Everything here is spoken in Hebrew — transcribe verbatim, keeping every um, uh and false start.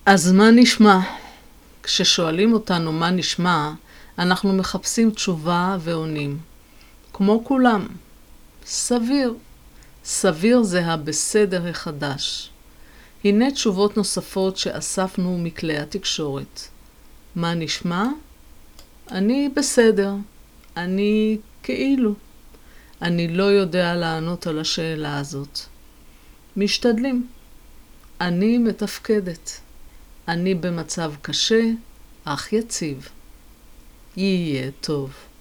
אז מה נשמע? כששואלים אותנו מה נשמע, אנחנו מחפשים תשובה ועונים. כמו כולם. סביר. סביר זה הבסדר החדש. הנה תשובות נוספות שאספנו מכלי התקשורת. מה נשמע? אני בסדר. אני כאילו. אני לא יודע לענות על השאלה הזאת. משתדלים. אני מתפקדת. אני במצב קשה, אך יציב. יהיה טוב.